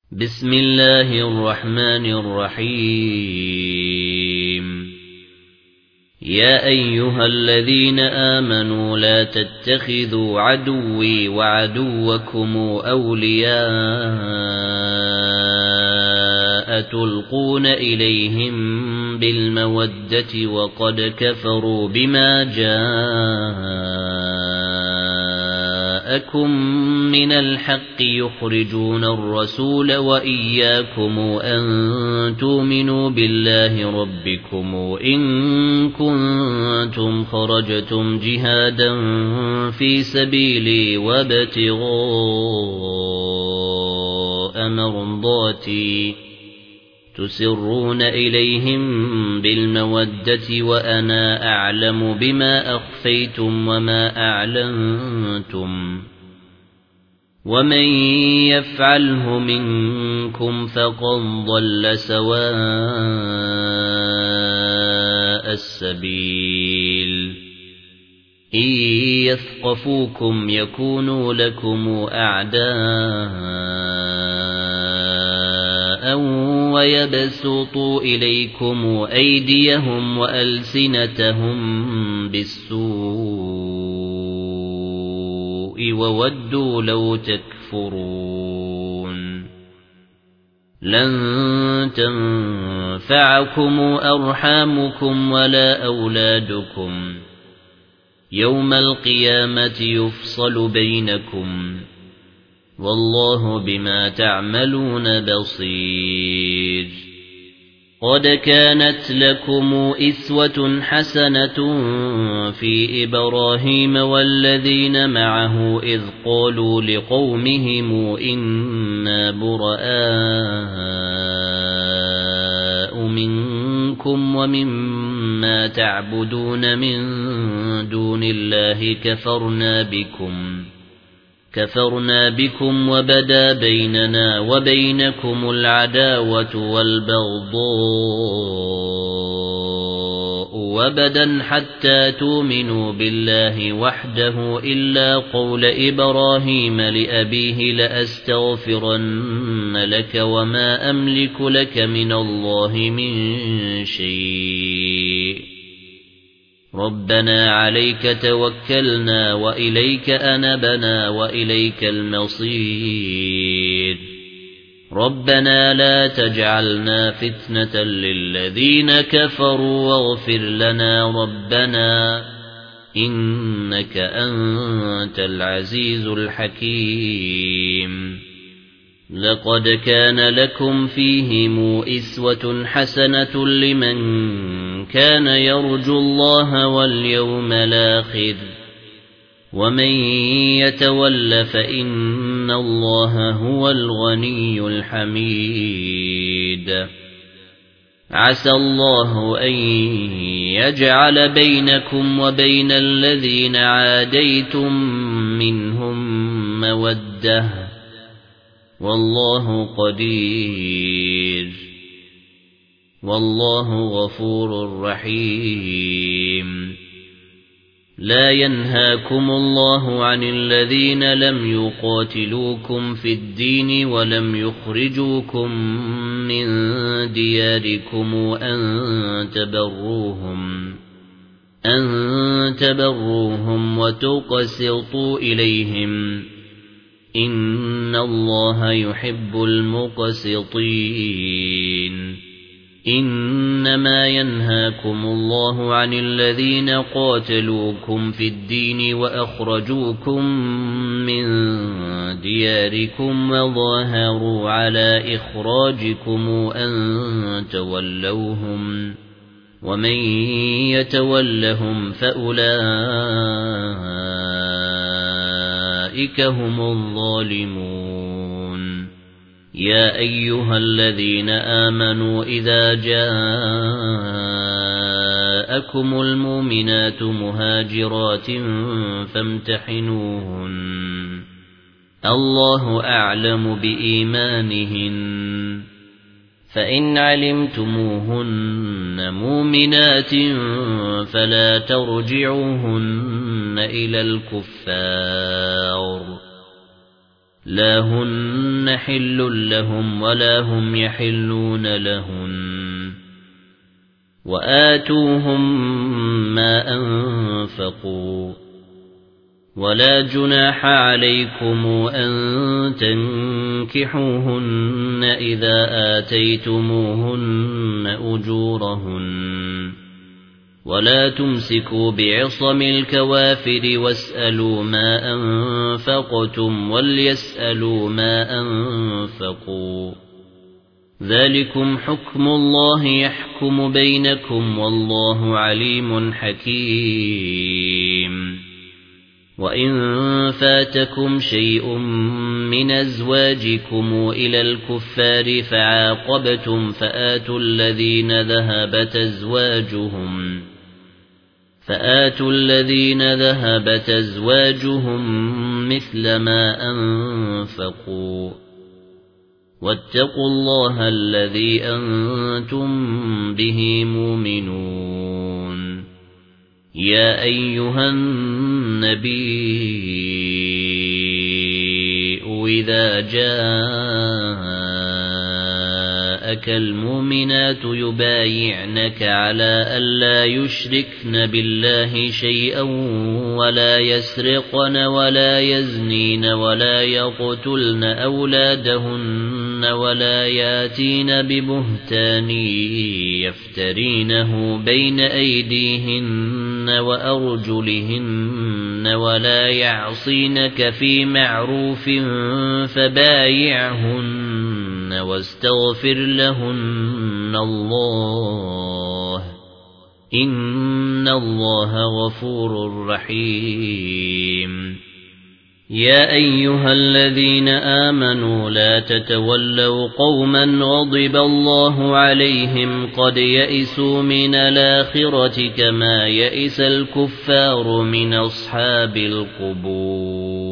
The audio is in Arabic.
بسم الله الرحمن الرحيم يا أيها الذين آمنوا لا تتخذوا عدوي وعدوكم أولياء تلقون إليهم بالمودة وقد كفروا بما جاءكم من الحق يخرجون الرسول وإياكم أن تؤمنوا بالله ربكم إن كنتم خرجتم جهادا في سبيلي وابتغاء مرضاتي تسرون إليهم بالمودة وأنا أعلم بما أخفيتم وما أعلنتم ومن يفعله منكم فقد ضل سواء السبيل إن يثقفوكم يكونوا لكم أعداء ويبسطوا إليكم أيديهم وألسنتهم بالسوء وودوا لو تكفرون لن تنفعكم أرحامكم ولا أولادكم يوم القيامة يفصل بينكم والله بما تعملون بصير قد كانت لكم إسوة حسنة في إبراهيم والذين معه إذ قالوا لقومهم إنا براء منكم ومما تعبدون من دون الله كفرنا بكم وبدا بيننا وبينكم العداوة والبغضاء وبدا حتى تؤمنوا بالله وحده إلا قول إبراهيم لأبيه لأستغفرن لك وما أملك لك من الله من شيء ربنا عليك توكلنا وإليك أنبنا وإليك المصير ربنا لا تجعلنا فتنة للذين كفروا واغفر لنا ربنا إنك أنت العزيز الحكيم لقد كان لكم فيهم إسوة حسنة لمن كان يرجو الله واليوم الآخر ومن يتول فإن الله هو الغني الحميد عسى الله أن يجعل بينكم وبين الذين عاديتم منهم مودة والله قدير والله غفور رحيم لا ينهاكم الله عن الذين لم يقاتلوكم في الدين ولم يخرجوكم من دياركم أن تبروهم وتقسطوا إليهم إن الله يحب المقسطين إنما ينهاكم الله عن الذين قاتلوكم في الدين وأخرجوكم من دياركم وظاهروا على إخراجكم أن تولوهم ومن يتولهم فأولئك هم الظالمون يا أيها الذين آمنوا إذا جاءكم المؤمنات مهاجرات فامتحنوهن الله أعلم بإيمانهن فإن علمتموهن مؤمنات فلا ترجعوهن إلى الكفار لا هن حل لهم ولا هم يحلون لهن وآتوهم ما أنفقوا ولا جناح عليكم أن تنكحوهن إذا آتيتموهن أجورهن ولا تمسكوا بعصم الكوافر واسألوا ما أنفقتم وليسألوا ما أنفقوا ذلكم حكم الله يحكم بينكم والله عليم حكيم وإن فاتكم شيء من أزواجكم إلى الكفار فعاقبتم فآتوا الذين ذهبت أزواجهم مثل ما أنفقوا واتقوا الله الذي أنتم به مؤمنون يا أيها النبي إذا جاءك المؤمنات يبايعنك على ألا يشركن بالله شيئا ولا يسرقن ولا يزنين ولا يقتلن أولادهن ولا ياتين ببهتان يفترينه بين أيديهن وأرجلهن ولا يعصينك في معروف فبايعهن واستغفر لهن الله إن الله غفور رحيم يا أيها الذين آمنوا لا تتولوا قوما غضب الله عليهم قد يئسوا من الآخرة كما يئس الكفار من أصحاب القبور